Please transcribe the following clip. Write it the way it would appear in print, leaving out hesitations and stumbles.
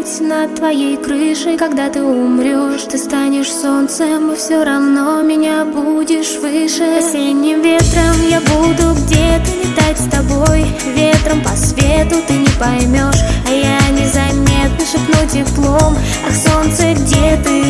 быть над твоей крышей. Когда ты умрешь, ты станешь солнцем, и все равно меня будешь выше. Осенним ветром я буду где-то летать с тобой. Ветром по свету ты не поймешь, а я незаметно шепну теплом. Ах, солнце, где ты?